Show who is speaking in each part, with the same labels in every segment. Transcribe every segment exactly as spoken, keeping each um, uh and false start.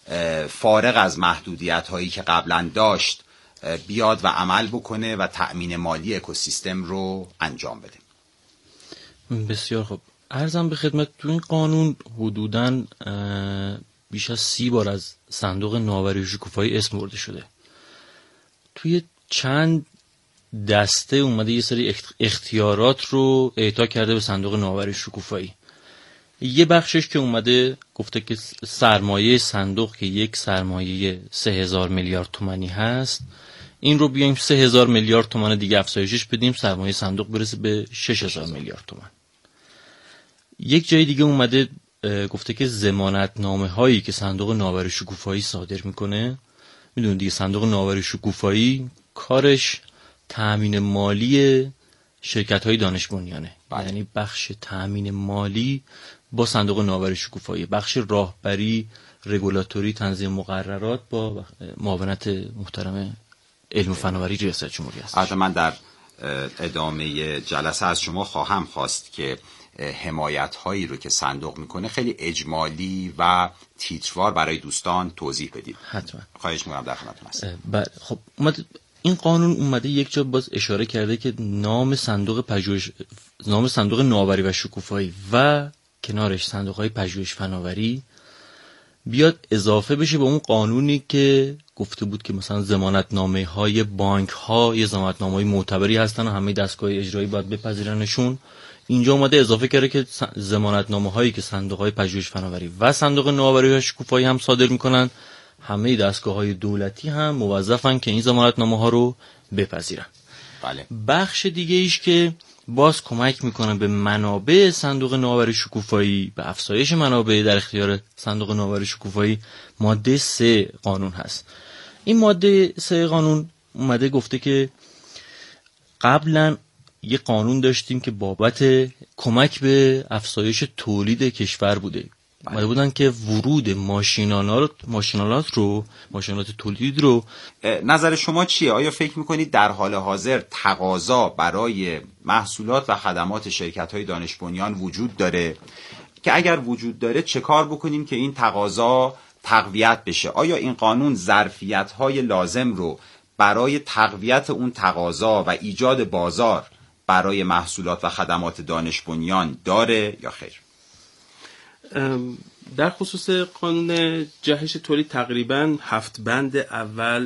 Speaker 1: فارغ از محدودیت هایی که قبلا داشت بیاد و عمل بکنه و تأمین مالی اکوسیستم رو انجام بده.
Speaker 2: بسیار خوب. عرضم به خدمت، تو این قانون حدوداً بیش از سی بار از صندوق نوآوری و شکوفایی اسم برده شده. توی چند دسته اومده یه سری اختیارات رو اعطا کرده به صندوق نوآوری و شکوفایی. یه بخشش که اومده گفته که سرمایه صندوق که یک سرمایه سه هزار میلیارد تومانی هست، این رو بیایم سه هزار میلیارد تومان دیگه افزایشش بدیم، سرمایه صندوق برسه به شش هزار میلیارد تومان. یک جای دیگه اومده گفته که ضمانتنامه هایی که صندوق نوآوری و شکوفایی صادر میکنه، میدونید دیگه صندوق نوآوری و شکوفایی کارش تأمین مالی شرکت های دانش بنیانه. یعنی بخش تأمین مالی با صندوق نوآوری و شکوفایی، بخش راهبری، رگولاتوری، تنظیم مقررات با معاونت محترم علم و فناوری ریاست جمهوری است.
Speaker 1: البته من در ادامه جلسه از شما خواهم خواست که حمایت هایی رو که صندوق میکنه خیلی اجمالی و تیتروار برای دوستان توضیح بدید.
Speaker 2: حتما.
Speaker 1: خواهش می‌کنم، در خدمتتون هستم.
Speaker 2: بله خب، اومد این قانون اومده یک جا باز اشاره کرده که نام صندوق پژوهش، نام صندوق نوآوری و شکوفایی و کنارش صندوق‌های پژوهش فناوری بیاد اضافه بشه به اون قانونی که گفته بود که مثلا ضمانتنامه‌های بانک‌ها یه ضمانتنامه‌های معتبری هستن و همه دستگاه اجرایی باید بپذیرنشون. اینجا اومده اضافه کرده که ضمانتنامه‌هایی که صندوق‌های پژوهش فناوری و صندوق نوآوری و شکوفایی هم صادر می‌کنن، همه دستگاه‌های دولتی هم موظفن که این ضمانتنامه‌ها رو بپذیرن.
Speaker 1: بله.
Speaker 2: بخش دیگه ایش که باز کمک میکنه به منابع صندوق نوآوری شکوفایی، به افزایش منابع در اختیار صندوق نوآوری شکوفایی، ماده سه قانون هست. این ماده سه قانون اومده گفته که قبلا یه قانون داشتیم که بابت کمک به افزایش تولید کشور بوده. اومده بودن که ورود ماشینالات ماشینالات رو ماشینالات تولید رو.
Speaker 1: نظر شما چیه؟ آیا فکر میکنید در حال حاضر تقاضا برای محصولات و خدمات شرکت‌های دانش بنیان وجود داره که اگر وجود داره چه کار بکنیم که این تقاضا تقویت بشه؟ آیا این قانون ظرفیت‌های لازم رو برای تقویت اون تقاضا و ایجاد بازار برای محصولات و خدمات دانش بنیان داره یا خیر؟
Speaker 3: در خصوص قانون جهش تولید تقریباً هفت بند اول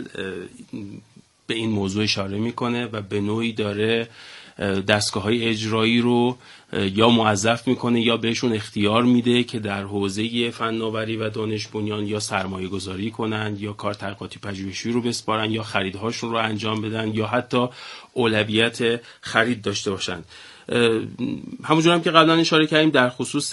Speaker 3: به این موضوع اشاره میکنه و به نوعی داره دستگاه‌های اجرایی رو یا موظف میکنه یا بهشون اختیار میده که در حوزه فناوری و دانش بنیان یا سرمایه گذاری کنن یا کار تحقیقاتی پژوهشی رو بسپارن یا خریدهاشون رو انجام بدن یا حتی اولویت خرید داشته باشن. همونجور هم که قبلا اشاره کردیم در خصوص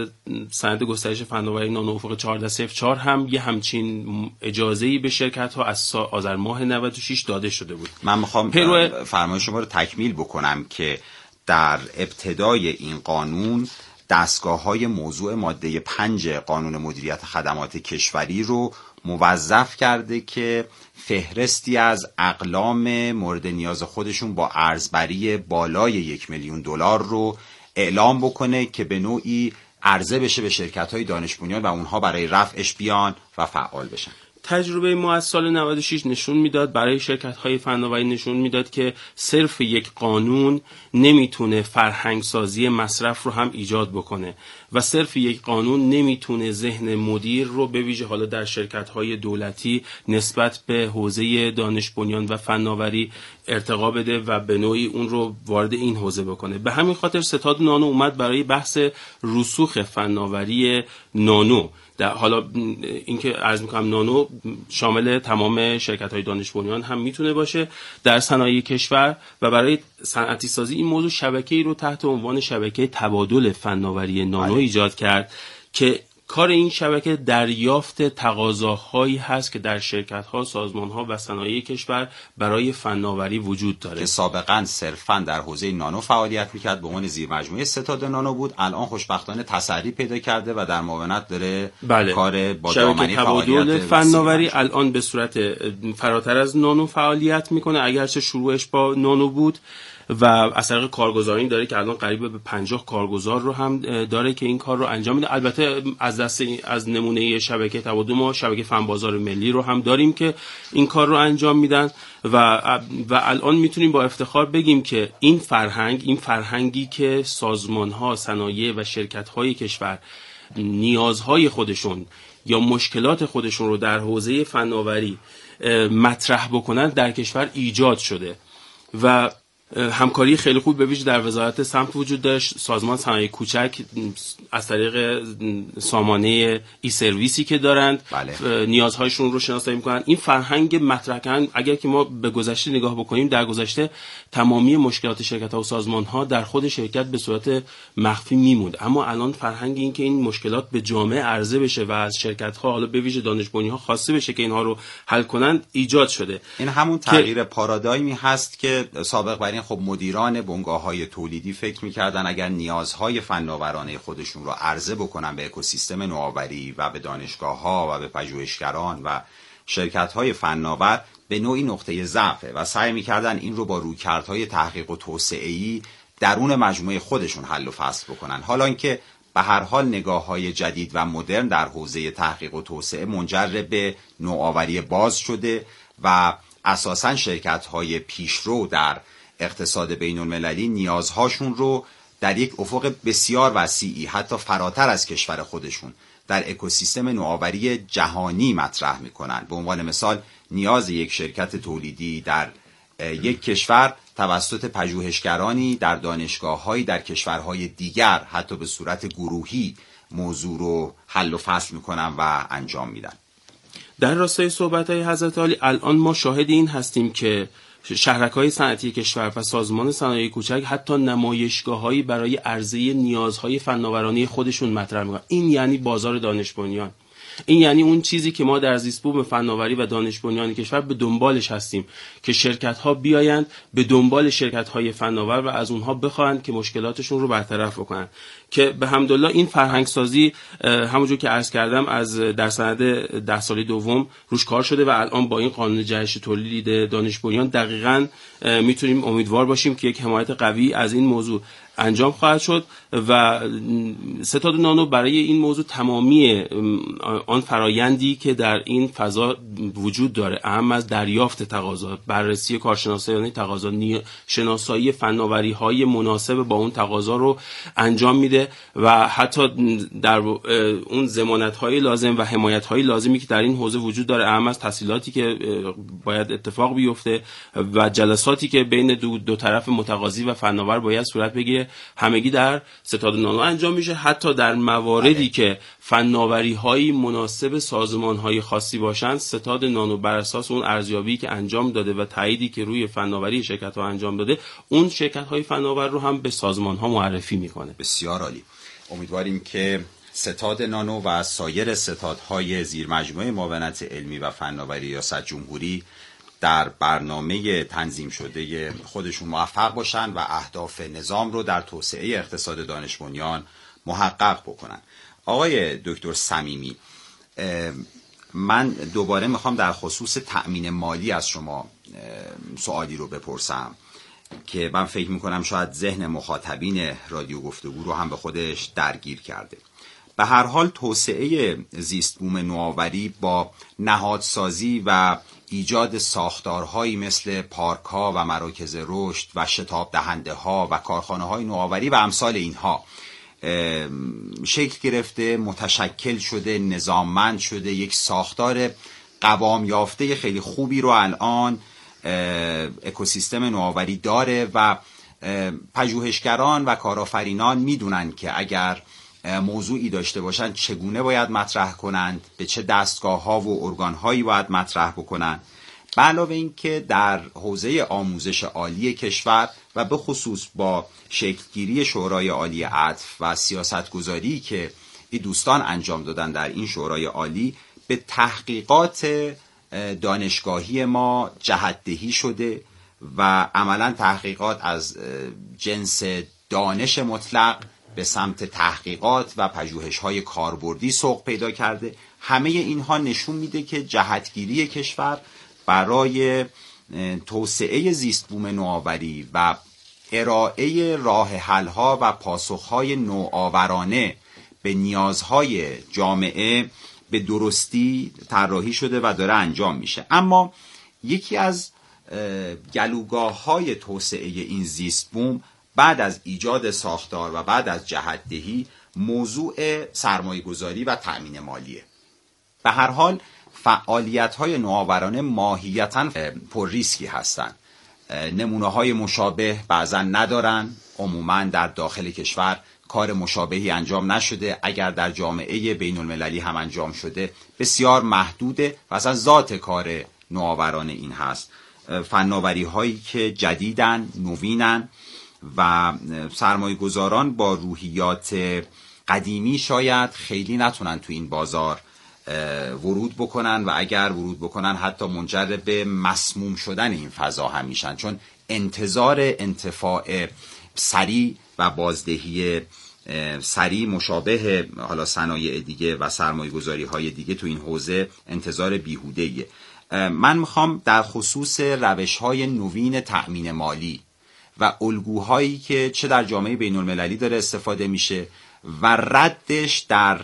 Speaker 3: سند گسترش فناوری نانو افق چهارده صفر چهار هم یه همچین اجازه‌ای به شرکت‌ها از آذر ماه نود و شش داده شده بود.
Speaker 1: من میخوام پیرو... فرمایش شما رو تکمیل بکنم که در ابتدای این قانون دستگاه‌های موضوع ماده پنج قانون مدیریت خدمات کشوری رو موظف کرده که فهرستی از اقلام مورد نیاز خودشون با ارزبری بالای یک میلیون دلار رو اعلام بکنه که به نوعی عرضه بشه به شرکت‌های دانش بنیان و اونها برای رفعش بیان و فعال بشن.
Speaker 3: تجربه ما از سال نود و شش نشون میداد، برای شرکت‌های فناوری نشون میداد که صرف یک قانون نمیتونه فرهنگ سازی مصرف رو هم ایجاد بکنه و صرف یک قانون نمیتونه ذهن مدیر رو به ویژه حالا در شرکت‌های دولتی نسبت به حوزه دانش بنیان و فناوری ارتقا بده و به نوعی اون رو وارد این حوزه بکنه. به همین خاطر ستاد نانو اومد برای بحث رسوخ فناوری نانو. در حالا اینکه عرض می‌کنم نانو شامل تمام شرکت‌های دانش بنیان هم میتونه باشه در صنایع کشور و برای صنعتی سازی این موضوع شبکه‌ای رو تحت عنوان شبکه تبادل فناوری نانو ایجاد کرد که کار این شبکه دریافت تقاضاهایی هست که در شرکت‌ها، سازمان‌ها و صنایع کشور برای فناوری وجود داره
Speaker 1: که سابقاً صرفاً در حوزه نانو فعالیت می‌کرد، به عنوان زیرمجموعه ستاد نانو بود. الان خوشبختانه تسری پیدا کرده و در معاونت داره
Speaker 3: بله.
Speaker 1: کار با دامنه
Speaker 3: فعالیت فناوری الان به صورت فراتر از نانو فعالیت می‌کنه، اگرچه شروعش با نانو بود. و از طریق کارگزارین داره که الان قریب به پنجاه کارگزار رو هم داره که این کار رو انجام میده. البته از دست از نمونه شبکه تبادل ما شبکه فن بازار ملی رو هم داریم که این کار رو انجام میدن و و الان میتونیم با افتخار بگیم که این فرهنگ این فرهنگی که سازمان‌ها، صنایع و شرکت‌های کشور نیازهای خودشون یا مشکلات خودشون رو در حوزه فناوری مطرح بکنن در کشور ایجاد شده و همکاری خیلی خوب به ویژه در وزارت سمت وجود داشت. سازمان صنایع کوچک از طریق سامانه ای سرویسی که دارند بله. نیازهایشون رو شناسایی میکنن. این فرهنگ مطرح کردن اگر که ما به گذشته نگاه بکنیم، در گذشته تمامی مشکلات شرکت‌ها و سازمان‌ها در خود شرکت به صورت مخفی میموند، اما الان فرهنگ این که این مشکلات به جامعه عرضه بشه و از شرکت‌ها حالا به ویژه دانش بنی‌ها خواسته بشه که اینها رو حل کنن ایجاد شده.
Speaker 1: این همون تغییر پارادایمی هست که سابق بر خب مدیران بنگاه‌های تولیدی فکر می‌کردن اگر نیازهای فناورانه خودشون رو عرضه بکنن به اکوسیستم نوآوری و به دانشگاه‌ها و به پژوهشگران و شرکت‌های فناور به نوعی نقطه ضعفه و سعی می‌کردن این رو با رویکردهای تحقیق و توسعه‌ای درون مجموعه خودشون حل و فصل بکنن. حالا اینکه به هر حال نگاه‌های جدید و مدرن در حوزه تحقیق و توسعه منجر به نوآوری باز شده و اساساً شرکت‌های پیشرو در اقتصاد بین المللی نیازهاشون رو در یک افق بسیار وسیعی حتی فراتر از کشور خودشون در اکوسیستم نوآوری جهانی مطرح میکنن. به عنوان مثال نیاز یک شرکت تولیدی در یک کشور توسط پژوهشگرانی در دانشگاه‌هایی در کشورهای دیگر حتی به صورت گروهی موضوع رو حل و فصل میکنن و انجام میدن.
Speaker 3: در راستای صحبت‌های حضرت عالی الان ما شاهد این هستیم که شهرک‌های صنعتی کشور و سازمان صنایع کوچک حتی نمایشگاه‌هایی برای عرضه نیازهای فناورانه خودشون مطرح می‌کنن. این یعنی بازار دانش بنیان. این یعنی اون چیزی که ما در زیست بوم فناوری و دانش بنیان کشور به دنبالش هستیم که شرکت‌ها بیایند به دنبال شرکت‌های فناور و از اونها بخواهند که مشکلاتشون رو برطرف بکنن. که به حمدالله این فرهنگ سازی همونجور که عرض کردم از در سند ده ساله دوم روش کار شده و الان با این قانون جهش تولید دانش بنیان دقیقاً میتونیم امیدوار باشیم که یک حمایت قوی از این موضوع انجام خواهد شد و ستاد نانو برای این موضوع تمامی آن فرایندی که در این فضا وجود داره، اهم از دریافت تقاضا، بررسی کارشناسانه تقاضا، شناسایی فناوری‌های مناسب با اون تقاضا رو انجام میده و حتی در اون ضمانت‌های لازم و حمایت‌های لازمی که در این حوزه وجود داره، اهم از تسهیلاتی که باید اتفاق بیفته و جلساتی که بین دو, دو طرف متقاضی و فناور باید صورت بگیره، همگی در ستاد نانو انجام میشه. حتی در مواردی که فناوری‌های مناسب سازمان‌های خاصی باشند، ستاد نانو بر اساس اون ارزیابی که انجام داده و تاییدی که روی فناوری شرکت‌ها انجام داده، اون شرکت‌های فناور رو هم به سازمان‌ها معرفی میکنه.
Speaker 1: بسیار عالی. امیدواریم که ستاد نانو و سایر ستادهای زیر مجموعه معاونت علمی و فناوری ریاست جمهوری در برنامه تنظیم شده خودشون موفق باشن و اهداف نظام رو در توسعه اقتصاد دانش بنیان محقق بکنن. آقای دکتر صمیمی، من دوباره میخوام در خصوص تأمین مالی از شما سوالی رو بپرسم که من فکر میکنم شاید ذهن مخاطبین رادیو گفتگو رو هم به خودش درگیر کرده. به هر حال توسعه زیست بوم نوآوری با نهادسازی و ایجاد ساختارهایی مثل پارک‌ها و مراکز رشد و شتاب دهنده‌ها و کارخانه‌های نوآوری و امثال اینها شکل گرفته، متشکل شده، نظاممند شده، یک ساختار قوام یافته خیلی خوبی رو الان اکوسیستم نوآوری داره و پژوهشگران و کارآفرینان میدونن که اگر موضوعی داشته باشند چگونه باید مطرح کنند، به چه دستگاه‌ها و ارگان‌هایی باید مطرح بکنند. به علاوه این که در حوزه آموزش عالی کشور و به خصوص با شکلگیری شورای عالی عطف و سیاستگذاری که این دوستان انجام دادن در این شورای عالی، به تحقیقات دانشگاهی ما جهت‌دهی شده و عملاً تحقیقات از جنس دانش مطلق به سمت تحقیقات و پژوهش‌های کاربردی سوق پیدا کرده. همه اینها نشون میده که جهتگیری کشور برای توسعه زیست بوم نوآوری و ارائه راه حل‌ها و پاسخ‌های نوآورانه به نیازهای جامعه به درستی طراحی شده و داره انجام میشه. اما یکی از گلوگاه‌های توسعه این زیست بوم بعد از ایجاد ساختار و بعد از جهت‌دهی موضوع سرمایه‌گذاری و تأمین مالیه. به هر حال فعالیت‌های نوآورانه ماهیتاً پر ریسکی هستند. نمونه‌های مشابه بعضاً ندارن، عموماً در داخل کشور کار مشابهی انجام نشده، اگر در جامعه بین المللی هم انجام شده بسیار محدوده و اصلا ذات کار نوآورانه این هست. فناوری هایی که جدیدن، نوینن و سرمایه گذاران با روحیات قدیمی شاید خیلی نتونن تو این بازار ورود بکنن و اگر ورود بکنن حتی منجر به مسموم شدن این فضا هم میشن، چون انتظار انتفاع سریع و بازدهی سریع مشابه حالا صنایع دیگه و سرمایه گذاری های دیگه تو این حوزه انتظار بیهوده‌ایه. من میخوام در خصوص روش های نوین تأمین مالی و الگوهایی که چه در جامعه بین المللی داره استفاده میشه و ردش در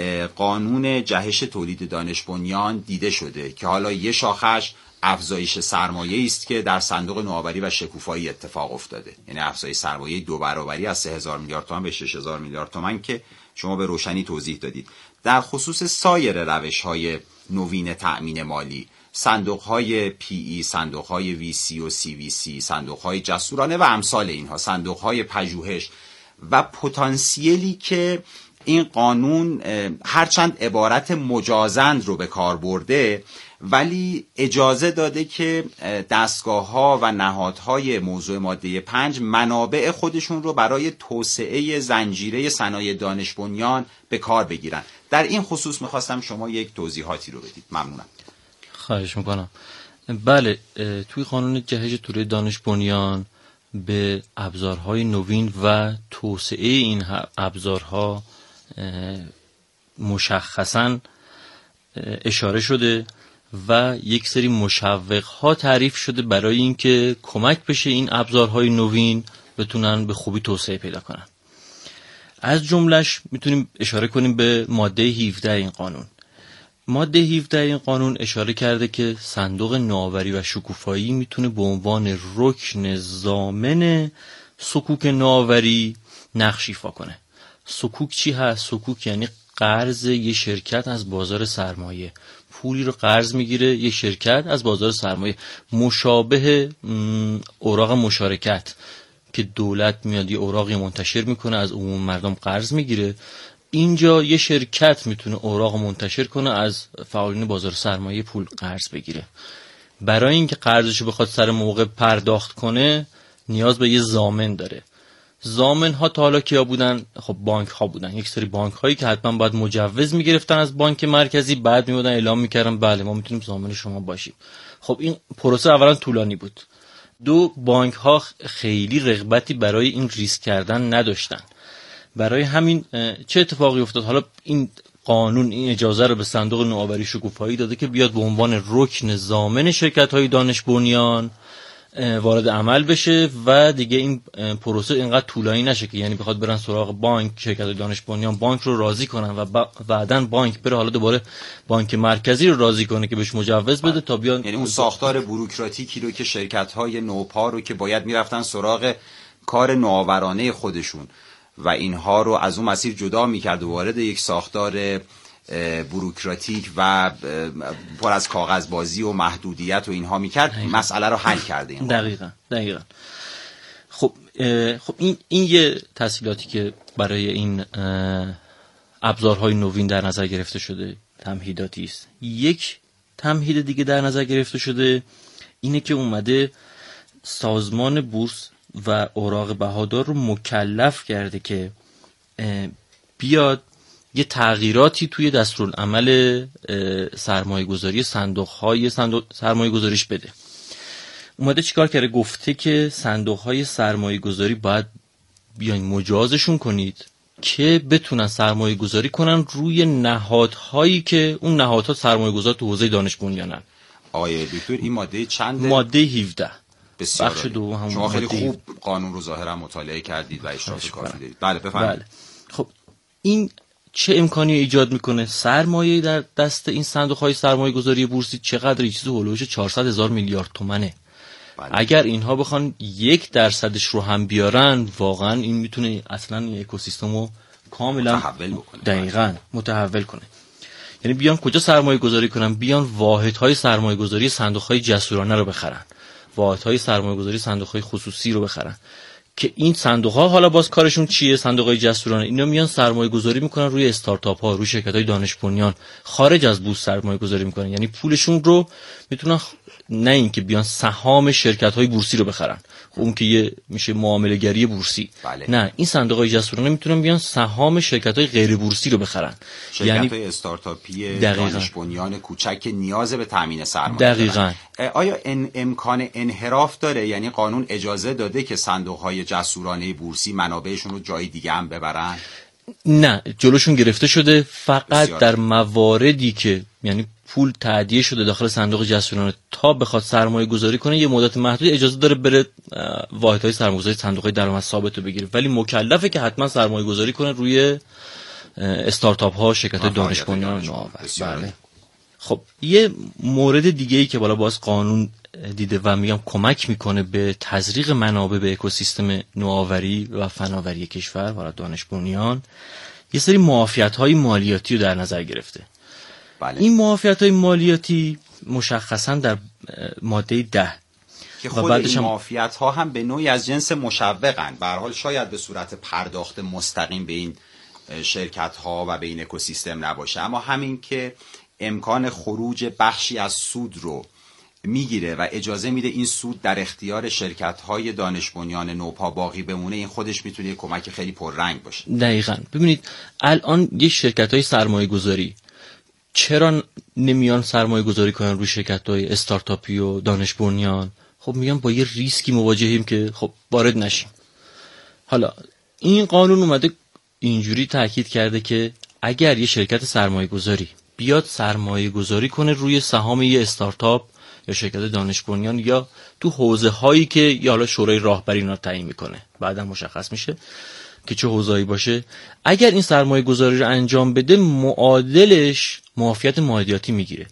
Speaker 1: قانون جهش تولید دانش بنیان دیده شده که حالا یه شاخش افزایش سرمایه است که در صندوق نوآوری و شکوفایی اتفاق افتاده، یعنی افزایش سرمایه دو برابری از سه هزار میلیارد تومان به شش هزار میلیارد تومان که شما به روشنی توضیح دادید. در خصوص سایر روش‌های نوین تأمین مالی، صندوق‌های پی ای، صندوق‌های وی سی و سی وی سی، صندوق‌های جسورانه و امثال اینها، صندوق‌های پژوهش و پتانسیلی که این قانون هرچند عبارت مجازند رو به کار برده ولی اجازه داده که دستگاه‌ها و نهادهای موضوع ماده پنج منابع خودشون رو برای توسعه زنجیره صنایع دانش بنیان به کار بگیرن. در این خصوص میخواستم شما یک توضیحاتی رو بدید. ممنونم.
Speaker 2: خواهش میکنم. بله، توی قانون جهش تولید دانش بنیان به ابزارهای نوین و توسعه این ابزارها مشخصاً اشاره شده و یک سری مشوق‌ها تعریف شده برای اینکه کمک بشه این ابزارهای نوین بتونن به خوبی توسعه پیدا کنن. از جملهش میتونیم اشاره کنیم به ماده هفده این قانون. ماده هفده این قانون اشاره کرده که صندوق نوآوری و شکوفایی میتونه به عنوان رکن ضامن صکوک نوآوری نقش ایفا کنه. صکوک چی هست؟ صکوک یعنی قرض یه شرکت از بازار سرمایه. پولی رو قرض میگیره یه شرکت از بازار سرمایه، مشابه اوراق مشارکت که دولت میاد یه اوراقی منتشر میکنه از عموم مردم قرض میگیره. اینجا یه شرکت میتونه اوراق منتشر کنه از فعالین بازار سرمایه پول قرض بگیره. برای اینکه قرضشو بخواد سر موقع پرداخت کنه نیاز به یه ضامن داره. ضامن ها تا حالا کیا بودن؟ خب بانک ها بودن. یک سری بانک هایی که حتما باید مجوز میگرفتن از بانک مرکزی، بعد میمودن اعلام میکردن بله ما میتونیم ضامن شما باشیم. خب این پروسه اولا طولانی بود. دو، بانک ها خیلی رغبتی برای این ریسک کردن نداشتن. برای همین چه اتفاقی افتاد؟ حالا این قانون این اجازه رو به صندوق نوآوری شکوفایی داده که بیاد به عنوان رکن ضامن شرکت های دانش بنیان وارد عمل بشه و دیگه این پروسه اینقدر طولانی نشه که یعنی بخواد برن سراغ بانک، شرکت دانش بنیان بانک رو راضی کنن و بعدن بانک بره حالا دوباره بانک مرکزی رو راضی کنه که بهش مجوز بده تا بیان،
Speaker 1: یعنی اون ساختار بوروکراتیکی رو که شرکت‌های نوپا رو که باید میرفتن سراغ کار نوآورانه خودشون و اینها رو از اون مسیر جدا میکرد و وارد یک ساختار بوروکراتیک و پر از کاغذبازی و محدودیت و اینها میکرد، مسئله رو حل کرده. این
Speaker 2: دقیقاً دقیقاً خب خب این این یه تسهیلاتی که برای این ابزارهای نوین در نظر گرفته شده، تمهیداتی است. یک تمهید دیگه در نظر گرفته شده اینه که اومده سازمان بورس و اوراق بهادار رو مکلف کرده که بیاد یه تغییراتی توی دستورالعمل سرمایه گذاری صندوق های صندوق سرمایه گذاریش بده. اومده چیکار کرده؟ گفته که صندوق های سرمایه گذاری باید بیاین مجازشون کنید که بتونن سرمایه گذاری کنن روی نهادهایی که اون نهادها سرمایه گذار تو حوزه دانش بنیانن.
Speaker 1: آقای دکتر این ماده چنده؟
Speaker 2: ماده هفده. بخش دوم همون
Speaker 1: شما خیلی خوب قانون رو ظاهرا مطالعه کردید و اشراف کافی دارید. بله بفرمایید.
Speaker 2: بله. خب این چه امکانی ایجاد میکنه؟ سرمایه در دست این صندوق‌های سرمایه‌گذاری بورسی چقدر؟ چیزی هولوش چهارصد هزار میلیارد تومنه. بله. اگر اینها بخوان یک درصدش رو هم بیارن، واقعا این میتونه اصلا این اکوسیستم رو کاملا
Speaker 1: متحول بکنه.
Speaker 2: دقیقاً متحول کنه. یعنی بیان کجا سرمایه گذاری کنن؟ بیان واحدهای سرمایه گذاری صندوق های جسورانه رو بخرن، واحدهای سرمایه گذاری صندوق های خصوصی رو بخرن، که این صندوق ها حالا باز کارشون چیه؟ صندوق های جسورانه اینا میان سرمایه گذاری میکنن روی استارتاپ ها، روی شرکت های دانش بنیان خارج از بورس سرمایه گذاری میکنن. یعنی پولشون رو میتونن خ... نه اینکه بیان سهام شرکت های بورسی رو بخرن، خب اون که یه میشه معامله گری بورسی.
Speaker 1: بله.
Speaker 2: نه، این صندوق های جسورانه میتونن بیان سهام شرکت های غیر بورسی رو بخرن،
Speaker 1: شرکت یعنی های استارتاپی دانش بنیان کوچک نیاز به تامین سرمایه.
Speaker 2: دقیقاً.
Speaker 1: آیا ان امکان انحراف داره؟ یعنی قانون اجازه داده که صندوق های جسورانه بورسی منابعشون رو جای دیگه هم ببرن؟
Speaker 2: نه، جلوشون گرفته شده. فقط در مواردی که یعنی پول تادیه شده داخل صندوق جسورانه تا بخواد سرمایه گذاری کنه، یه مدت محدود اجازه داره بره واحدهای سرمایه گذاری صندوق های درآمد ثابت رو بگیره، ولی مکلفه که حتما سرمایه گذاری کنه روی استارتاپ ها، شرکت دانش بنیان نوآور. بله. خب یه مورد دیگه ای که بالا باز قانون دیده و میگم کمک میکنه به تزریق منابع به اکوسیستم نوآوری و فناوری کشور و دانش بنیان، یه سری معافیت‌های مالیاتی رو در نظر گرفته.
Speaker 1: بله.
Speaker 2: این معافیت‌های مالیاتی مشخصا در ماده ده
Speaker 1: که خود این معافیت‌ها هم به نوعی از جنس مشوقن، به هر حال شاید به صورت پرداخت مستقیم به این شرکت‌ها و به این اکوسیستم نباشه، اما همین که امکان خروج بخشی از سود رو میگیره و اجازه میده این سود در اختیار شرکت‌های دانش بنیان نوپا باقی بمونه، این خودش میتونه یک کمک خیلی پررنگ باشه.
Speaker 2: دقیقاً. ببینید الان یه شرکت‌های سرمایه‌گذاری چرا نمیان سرمایه گذاری کنن روی شرکت‌های استارتاپی و دانش بنیان؟ خب میگن با یه ریسکی مواجهیم که خب وارد نشیم. حالا این قانون اومده اینجوری تاکید کرده که اگر یه شرکت سرمایه گذاری بیاد سرمایه گذاری کنه روی سهام یه استارتاپ یا شرکت دانش بنیان یا تو حوزه هایی که یا حالا شورای راهبری اینا تعیین میکنه، بعدا مشخص میشه که چه حوزه‌ای باشه، اگر این سرمایه گذاری رو انجام بده معادلش معافیت مالیاتی میگیره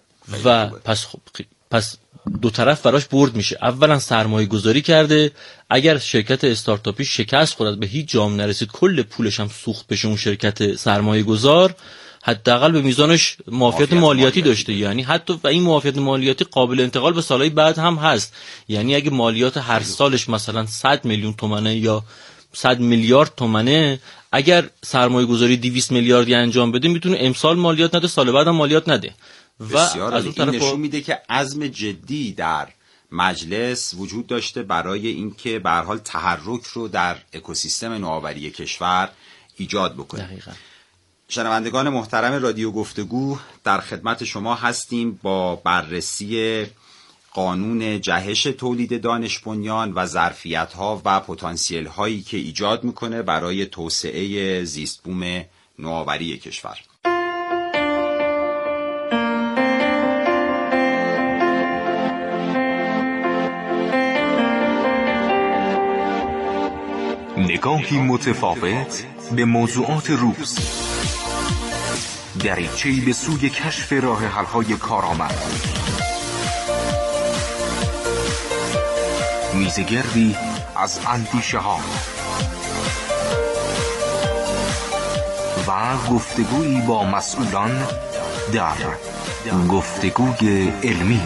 Speaker 2: و پس خب پس دو طرف براش برد میشه. اولا سرمایه گذاری کرده، اگر شرکت استارتاپی شکست خورد به هیچ جام نرسید کل پولش هم سوخت بشه اون شرکت سرمایه گذار، حداقل به میزانش معافیت مالیاتی داشته. یعنی حتی و این معافیت مالیاتی قابل انتقال به سالهای بعد هم هست. یعنی اگه مالیات هر سالش مثلا صد میلیون تومانه یا صد میلیارد تومنه، اگر سرمایه گذاری دویست میلیاردی انجام بده میتونه امسال مالیات نده، سال بعد هم مالیات نده. و
Speaker 1: از اون طرف نشون میده که عزم جدی در مجلس وجود داشته برای اینکه به هر حال تحرک رو در اکوسیستم نوآوری کشور ایجاد بکنه.
Speaker 2: دقیقاً.
Speaker 1: شنوندگان محترم رادیو گفتگو، در خدمت شما هستیم با بررسی قانون جهش تولید دانش بنیان و ظرفیت‌ها و پتانسیل هایی که ایجاد میکنه برای توسعه زیست بوم نوآوری کشور.
Speaker 4: نگاهی متفاوت به موضوعات روز، دریچه‌ای به سوی کشف راه حل‌های کارآمد، میزگردی از اندیشه‌ها و گفتگویی با مسئولان در گفتگوی علمی.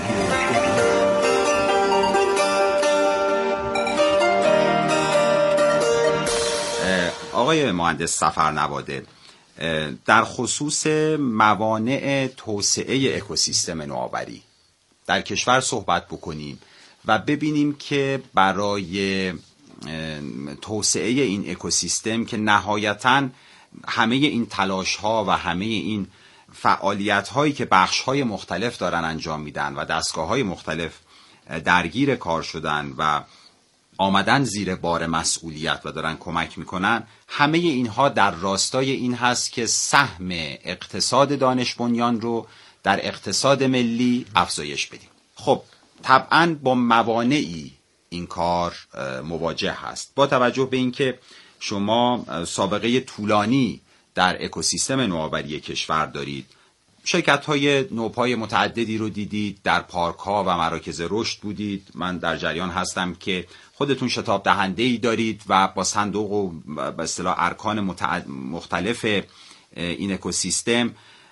Speaker 1: آقای مهندس صفرنواده، در خصوص موانع توسعه اکوسیستم نوآوری در کشور صحبت بکنیم و ببینیم که برای توسعه این اکوسیستم که نهایتاً همه این تلاش ها و همه این فعالیت هایی که بخش های مختلف دارن انجام میدن و دستگاه های مختلف درگیر کار شدن و آمدن زیر بار مسئولیت و دارن کمک میکنن، همه اینها در راستای این هست که سهم اقتصاد دانش بنیان رو در اقتصاد ملی افزایش بدیم. خب طبعاً با موانعی این کار مواجه هست. با توجه به اینکه شما سابقه طولانی در اکوسیستم نوآوری کشور دارید، شرکت‌های نوپای متعددی رو دیدید، در پارک‌ها و مراکز رشد بودید، من در جریان هستم که خودتون شتاب دهنده‌ای دارید و با صندوق و به اصطلاح ارکان متعد... مختلف این اکوسیستم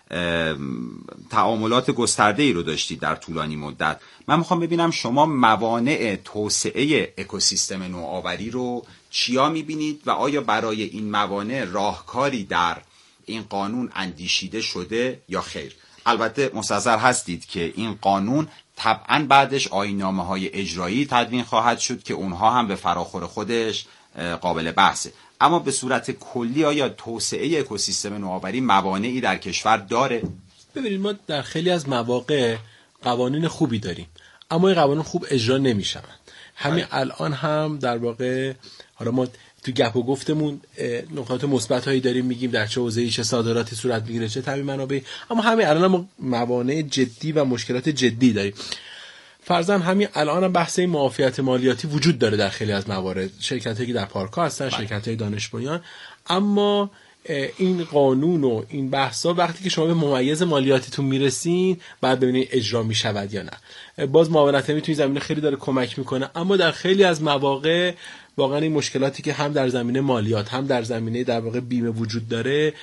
Speaker 1: تعاملات گسترده‌ای رو داشتید در طولانی مدت. من میخوام ببینم شما موانع توسعه اکوسیستم نوآوری رو چیا میبینید و آیا برای این موانع راهکاری در این قانون اندیشیده شده یا خیر؟ البته مستحضر هستید که این قانون طبعاً بعدش آیین‌نامه‌های اجرایی تدوین خواهد شد که اونها هم به فراخور خودش قابل بحثه، اما به صورت کلی آیا توسعه اکوسیستم نوآوری موانعی در کشور داره؟
Speaker 5: ببینید ما در خیلی از مواقع قوانین خوبی داریم اما این قوانین خوب اجرا نمیشن. همین الان هم در واقع حالا ما تو گپ و گفتمون نکات مثبت هایی داریم میگیم در چه حوزه‌ای چه صادراتی صورت میگیره چه تامین منابع، اما همین الان هم موانع جدی و مشکلات جدی داریم. فرضاً همین الان هم بحث معافیت مالیاتی وجود داره در خیلی از موارد، شرکتایی که در پارک‌ها هستن، شرکت‌های دانش بنیان، اما این قانون و این بحثا وقتی که شما به ممیز مالیاتیتون میرسین بعد ببینید اجرا میشود یا نه. باز معاونت علمی توی زمینه خیلی داره کمک میکنه، اما در خیلی از مواقع واقعا این مشکلاتی که هم در زمینه مالیات هم در زمینه در واقع بیمه وجود داره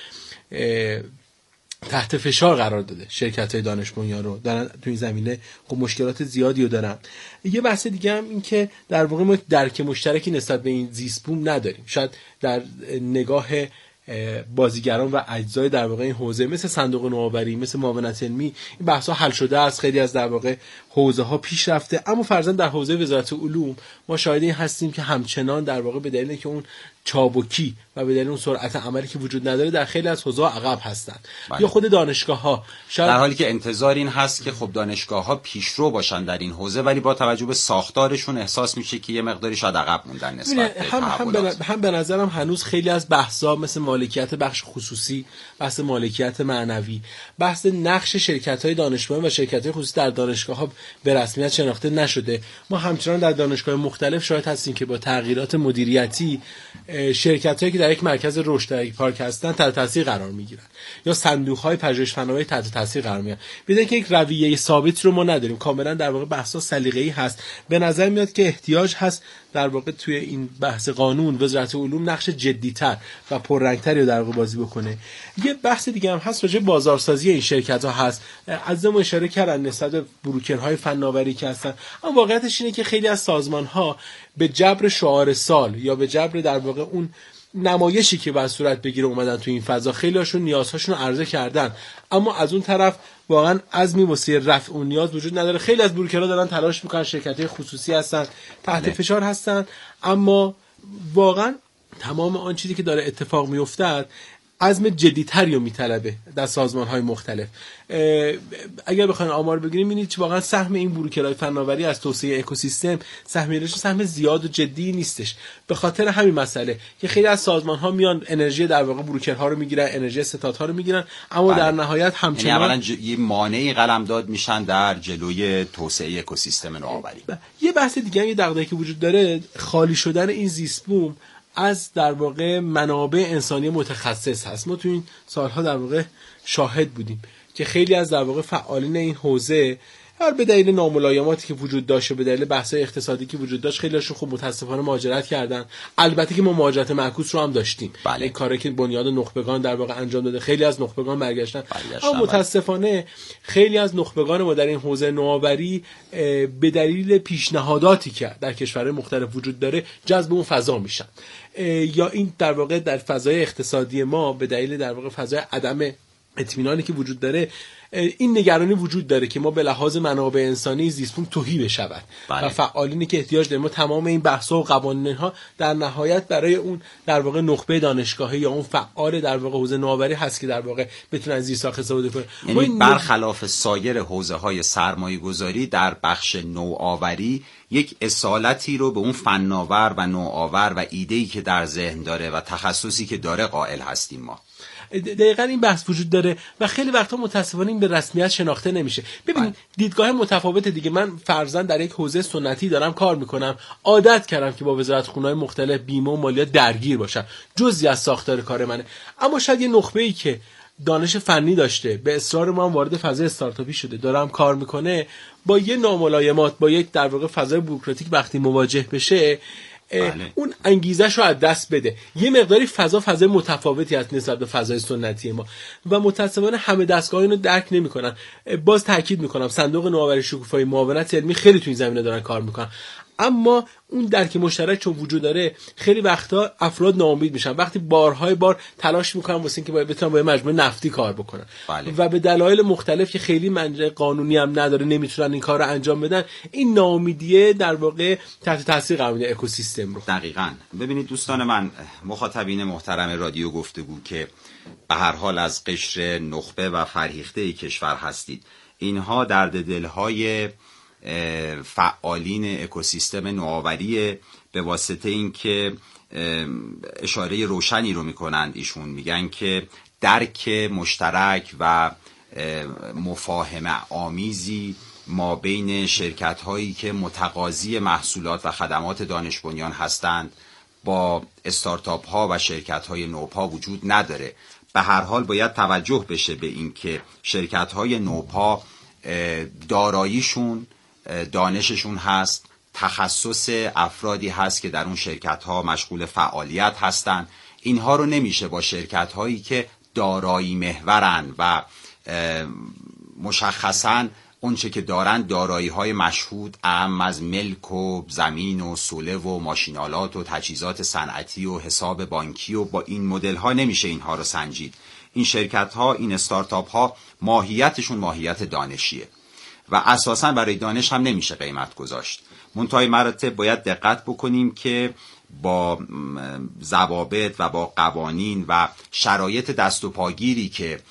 Speaker 5: تحت فشار قرار داده. شرکت‌های دانش بنیان رو دارن تو این زمینه خب مشکلات زیادی رو دارن. یه بحث دیگه هم این که در واقع ما درک مشترکی نسبت به این زیست بوم نداریم. شاید در نگاه بازیگران و اجزای در واقع این حوزه مثل صندوق نوآوری، مثل معاونت علمی، این بحث‌ها حل شده است، خیلی از در واقع حوزه‌ها پیش رفته، اما فرضاً در حوزه وزارت علوم ما شاهد این هستیم که همچنان در واقع به دلیل که اون چابکی و به دلیل اون سرعت عملی که وجود نداره در خیلی از حوزه‌ها عقب هستن. یا خود دانشگاه‌ها شاید
Speaker 1: در حالی که انتظار این هست که خب دانشگاه‌ها پیشرو باشن در این حوزه، ولی با توجه به ساختارشون احساس میشه که یه مقداری شاید عقب موندن نسبت به
Speaker 5: هم هم به هم به نظرم هنوز خیلی از بحث‌ها مثل مالکیت بخش خصوصی، بحث مالکیت معنوی، بحث نقش شرکت‌های دانش بنیان و شرکت‌های خصوصی در دانشگاه‌ها به رسمیت شناخته نشده. ما همچنان در دانشگاه مختلف شاهد هستیم که با تغییرات مدیریتی شرکت‌هایی که در یک مرکز رشد در یک پارک هستن تحت تاثیر قرار می‌گیرن یا صندوق‌های پژوهش فناوری تحت تاثیر قرار می‌گیرن. بدون که یک رویه ثابت رو ما نداریم، کاملا در واقع بحث‌ها سلیقه‌ای هست. به نظر میاد که احتیاج هست در واقع توی این بحث قانون وزارت علوم نقش جدی‌تر و پررنگ‌تری رو در واقع بازی بکنه. یه بحث دیگه هم هست راجع به بازارسازی این شرکت‌ها هست. عزیزم اشاره کردن نسبت به بروکرهای فناوری که هستن، اما واقعیتش اینه که خیلی از سازمان‌ها به جبر شعار سال یا به جبر در واقع اون نمایشی که باید صورت بگیره اومدن تو این فضا، خیلی هاشون نیازهاشون رو عرضه کردن، اما از اون طرف واقعا عزمی واسه رفع اون نیاز وجود نداره. خیلی از بروکرها دارن تلاش میکنن، شرکت‌های خصوصی هستن، تحت فشار هستن، اما واقعا تمام آن چیزی که داره اتفاق میافتاد عزم جدی‌تری رو میطلبه در سازمان‌های مختلف. اگر بخواید آمار بگیریم ببینید که واقعا سهم این بروکرهای فناوری از توسعه اکوسیستم سهمیه‌اش سهم زیاد و جدی نیستش، به خاطر همین مسئله که خیلی از سازمان‌ها میان انرژی در واقع بروکرها رو میگیرن، انرژی ستادها رو میگیرن، اما بله. در نهایت همچنان
Speaker 1: یعنی اولا ج... یه مانعی قلمداد میشن در جلوی توسعه اکوسیستم نوآوری.
Speaker 5: یه بحث دیگه هم یه دغدغه‌ای که وجود داره خالی شدن این زیست بوم از در واقع منابع انسانی متخصص هست. ما تو این سالها در واقع شاهد بودیم که خیلی از در واقع فعالین این حوزه هر به دلیل ناملایماتی که وجود داشت و به دلیل بحث‌های اقتصادی که وجود داشت خیلی‌هاشون خب متاسفانه مهاجرت کردن. البته که ما مهاجرت معکوس رو هم داشتیم،
Speaker 1: بله.
Speaker 5: این کاری که بنیاد نخبگان در واقع انجام داده، خیلی از نخبگان برگشتن،
Speaker 1: برگشتن
Speaker 5: اما متاسفانه خیلی از نخبگان ما در این حوزه نوآوری به دلیل پیشنهاداتی که در کشورهای مختلف وجود داره جذب اون فضا میشن، یا این در واقع در فضای اقتصادی ما به دلیل در واقع فضای عدم اطمینانی که وجود داره این نگرانی وجود داره که ما به لحاظ منابع انسانی زیست بوم تهی بشود
Speaker 1: بله.
Speaker 5: و فعالینی که احتیاج داریم ما تمام این بحث‌ها و قوانین‌ها در نهایت برای اون در واقع نخبه دانشگاهی یا اون فعال در واقع حوزه نوآوری هست که در واقع بتونن زیر ساخت استفاده کنن.
Speaker 1: یعنی برخلاف سایر حوزه‌های سرمایه‌گذاری در بخش نوآوری یک اصالتی رو به اون فناور و نوآور و ایده‌ای که در ذهن داره و تخصصی که داره قائل هستیم ما.
Speaker 5: دقیقاً این بحث وجود داره و خیلی وقتا متاسفانه این به رسمیت شناخته نمیشه. ببینید دیدگاه متفاوت دیگه. من فرضاً در یک حوزه سنتی دارم کار میکنم، عادت کردم که با وزارتخونه‌های مختلف بیمه و مالیات درگیر باشم، جزئی از ساختار کار منه. اما شاید یه نخبه‌ای که دانش فنی داشته، به اصرار ما هم وارد فضای استارتاپی شده، دارم کار میکنه، با یه ناملایمات، با یک در واقع فضای بوروکراتیک وقتی مواجه بشه، بله. اون انگیزش رو از دست بده. یه مقداری فضا فضای متفاوتی هست نسبت به فضای سنتی ما و متأسفانه همه دستگاه‌ها اینو درک نمی‌کنن. باز تاکید می‌کنم صندوق نوآوری شکوفایی، معاونت علمی خیلی تو این زمینه دارن کار می‌کنن، اما اون درک مشترک چون وجود داره خیلی وقتا افراد ناامید میشن وقتی بارهای بار تلاش میکنن واسه اینکه باید بتونن با مجموعه نفتی کار بکنن. بله. و به دلایل مختلف که خیلی منجع قانونی هم نداره نمیتونن این کار رو انجام بدن. این ناامیدیه در واقع تحت تاثیر قرار میده اکوسیستم رو.
Speaker 1: دقیقاً. ببینید دوستان من، مخاطبین محترم رادیو گفتگو که به هر حال از قشر نخبه و فرهیخته کشور هستید، اینها درد دلهای فعالین اکوسیستم نوآوری به واسطه اینکه اشاره روشنی رو میکنند. ایشون میگن که درک مشترک و مفاهمه آمیزی ما بین شرکت هایی که متقاضی محصولات و خدمات دانش بنیان هستند با استارتاپ ها و شرکت های نوپا وجود نداره. به هر حال باید توجه بشه به اینکه شرکت های نوپا داراییشون دانششون هست، تخصص افرادی هست که در اون شرکت ها مشغول فعالیت هستن. اینها رو نمیشه با شرکت هایی که دارایی محورن و مشخصاً اون چه که دارن دارایی های مشهود اعم از ملک و زمین و سوله و ماشینالات و تجهیزات صنعتی و حساب بانکی و با این مدل ها نمیشه اینها رو سنجید. این شرکت ها، این استارتاپ ها ماهیتشون ماهیت دانشیه و اساساً برای دانش هم نمیشه قیمت گذاشت. منتهای مراتب باید دقت بکنیم که با ضوابط و با قوانین و شرایط دست و پاگیری که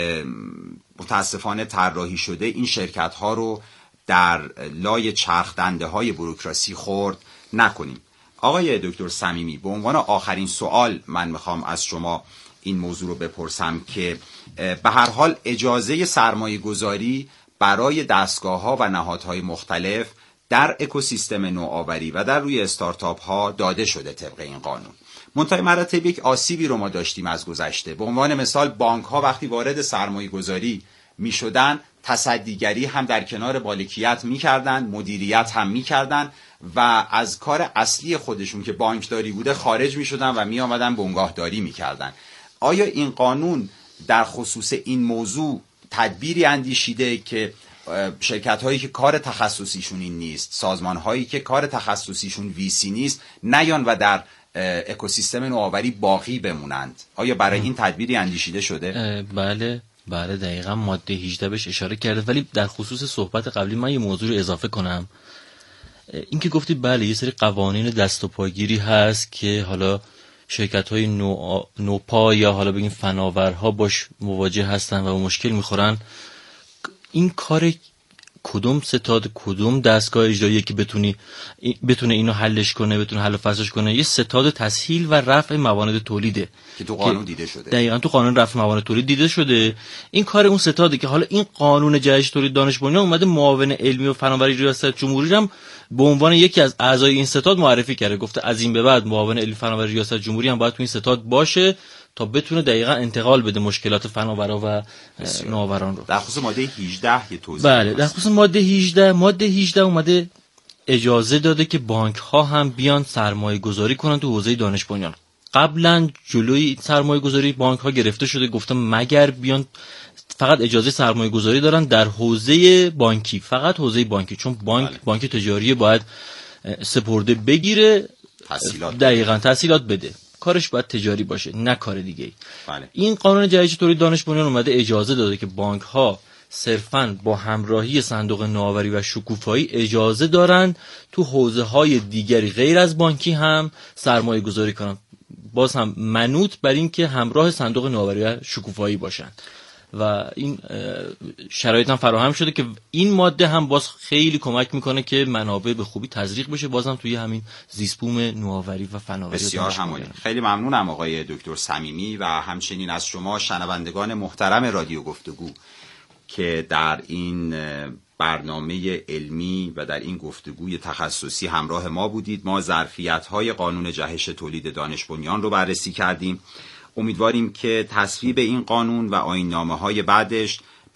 Speaker 1: متاسفانه طراحی شده این شرکت ها رو در لای چرخ دنده های بوروکراسی خرد نکنیم. آقای دکتر صمیمی، به عنوان آخرین سوال من میخوام از شما این موضوع رو بپرسم که به هر حال اجازه سرمایه گذاری برای دستگاه ها و نهادهای مختلف در اکوسیستم نوآوری و در روی استارتاپ ها داده شده طبق این قانون. منتهای مراتب یک آسیبی رو ما داشتیم از گذشته. به عنوان مثال بانک ها وقتی وارد سرمایه گذاری می شدن تصدیگری هم در کنار مالکیت می کردن، مدیریت هم می کردن و از کار اصلی خودشون که بانکداری بوده خارج می شدن و می آمدن بنگاهداری می کردن. آیا این قانون در خصوص این موضوع تدبیری اندیشیده که شرکت هایی که کار تخصصیشون این نیست، سازمان هایی که کار تخصصیشون ویسی نیست نیان و در اکوسیستم نوآوری باقی بمونند؟ آیا برای این تدبیری اندیشیده شده؟
Speaker 2: بله بله دقیقا ماده هجده بهش اشاره کرده. ولی در خصوص صحبت قبلی من یه موضوع رو اضافه کنم. این که گفتی بله یه سری قوانین دست و پاگیری هست که حالا شرکت های نو... نوپا یا حالا بگیم فناورها باش مواجه هستن و مشکل میخورن. این کار کدوم ستاد کدوم دستگاه اجرایی که بتونی بتونه اینو حلش کنه، بتونه حل و فصلش کنه؟ یه ستاد تسهیل و رفع موانع تولیده
Speaker 1: که تو قانون دیده شده.
Speaker 2: دقیقاً تو قانون رفع موانع تولید دیده شده. این کار اون ستاده که حالا این قانون جهش تولید دانش بنیان اومده معاون علمی و فناوری ریاست جمهوری هم به عنوان یکی از اعضای این ستاد معرفی کرده. گفته از این به بعد معاون علمی فناوری ریاست جمهوری هم باید تو این ستاد باشه تا بتونه دقیقاً انتقال بده مشکلات فناورا و نوآوران رو.
Speaker 1: در خصوص ماده هجده یه توضیح.
Speaker 2: بله در خصوص ماده هجده ماده هجده اومده اجازه داده که بانک ها هم بیان سرمایه گذاری کنن تو حوزه دانش بنیان. قبلا جلوی سرمایه گذاری بانک ها گرفته شده، گفتم مگر بیان فقط اجازه سرمایه گذاری دارن در حوزه بانکی، فقط حوزه بانکی، چون بانک بله. بانک تجاری باید سپرده بگیره،
Speaker 1: تسهیلات
Speaker 2: دقیقاً تسهیلات بده، کارش باید تجاری باشه نه کار دیگه.
Speaker 1: بله.
Speaker 2: این قانون جدید تولید دانش بنیان اومده اجازه داده که بانک ها صرفاً با همراهی صندوق نوآوری و شکوفایی اجازه دارن تو حوزه های دیگری غیر از بانکی هم سرمایه گذاری کنن، باز هم منوط بر این که همراه صندوق نوآوری و شکوفایی باشن. و این شرایط هم فراهم شده که این ماده هم باز خیلی کمک میکنه که منابع به خوبی تزریق بشه، بازم توی همین زیست بوم نوآوری و فناوری.
Speaker 1: بسیار همالی. خیلی ممنونم آقای دکتر صمیمی و همچنین از شما شنوندگان محترم رادیو گفتگو که در این برنامه علمی و در این گفتگوی تخصصی همراه ما بودید. ما ظرفیت‌های قانون جهش تولید دانش بنیان رو بررسی کردیم. امیدواریم که تصویب این قانون و آیین‌نامه‌های بعدش